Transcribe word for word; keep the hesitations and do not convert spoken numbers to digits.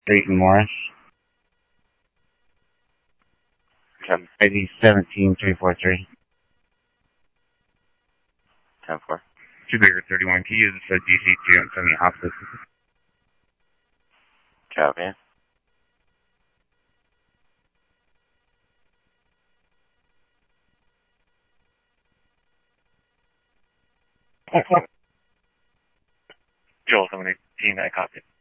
Drayton Morris. ten, I D seventeen three four three. ten four. Two Baker thirty-one. Can you use this D C two and send me hospice? Copy. Joel seven eighteen, I copy.